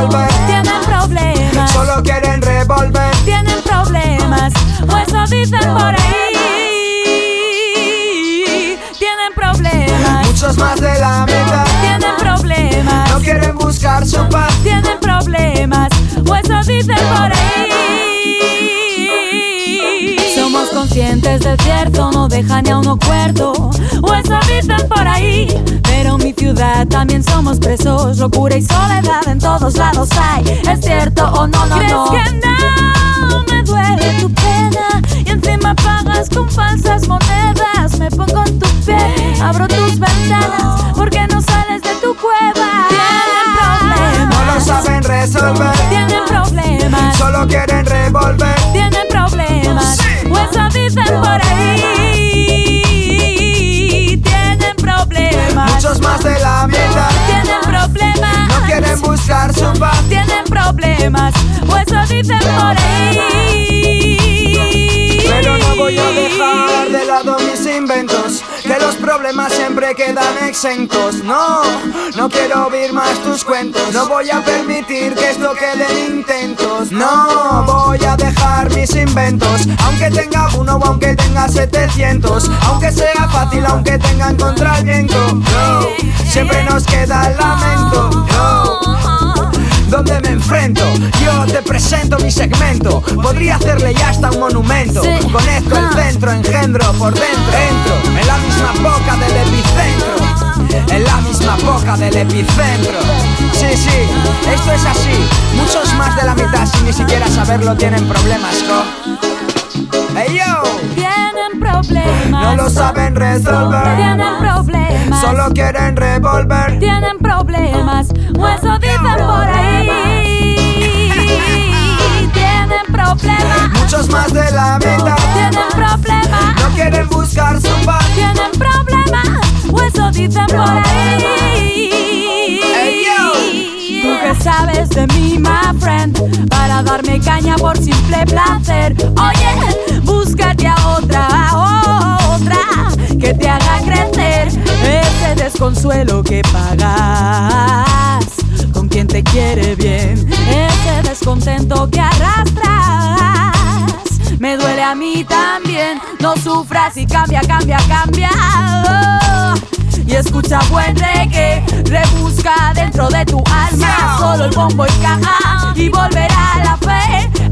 resolver. Tienen problemas, solo quieren revolver. tienen problemas, o eso dicen por ahí. Tienen problemas, Muchos más de la mitad tienen problemas, no quieren buscar su paz. tienen problemas, o eso dicen por ahí. Somos conscientes del cierto, no dejan ni a uno cuerdo, o eso dicen por ahí. Pero en mi ciudad también somos presos, locura y soledad en todos lados hay. ¿Es cierto o no, no, no? ¿Crees que no me duele tu pena? Y encima pagas con falsas monedas. Me pongo en tu piel, abro tus ventanas, porque no sales de tu cueva. Tienen problemas, No lo saben resolver, tienen problemas, solo quieren revolver. tienen problemas, o eso dicen por ahí. Tienen problemas, Muchos más de la mitad tienen problemas, no quieren buscar su paz. tienen problemas, o eso dicen por ahí. Pero no voy a dejar de lado mis inventos, que los problemas siempre quedan exentos. No, no quiero oír más tus cuentos. No voy a permitir que esto quede en intentos. No, voy a dejar mis inventos, aunque tenga uno o aunque tenga 700. Aunque sea fácil, aunque tengan contra el viento. No, siempre nos queda el lamento. No, donde me enfrento, yo te presento mi segmento. Podría hacerle ya hasta un monumento. Sí. Conecto el centro, engendro por dentro. Entro en la misma boca del epicentro, en la misma boca del epicentro. Sí, sí, esto es así. Muchos más de la mitad sin ni siquiera saberlo tienen problemas, co. Hey yo, Tienen problemas, no lo saben resolver, tienen problemas, solo quieren revolver. tienen problemas, o eso dicen por ahí. Tienen problemas, Muchos más de la mitad tienen problemas, no quieren buscar su paz. tienen problemas, o eso dicen por ahí. Hey, yo. ¿Tú qué sabes de mí, my friend? Para darme caña por simple placer. Oye, búscate a otra que te haga crecer. Ese desconsuelo que pagas con quien te quiere bien, ese descontento que arrastras, me duele a mí también. No sufras y cambia, cambia, cambia. Y escucha buen reggae, rebusca dentro de tu alma. Solo el bombo y caja y volverá la fe.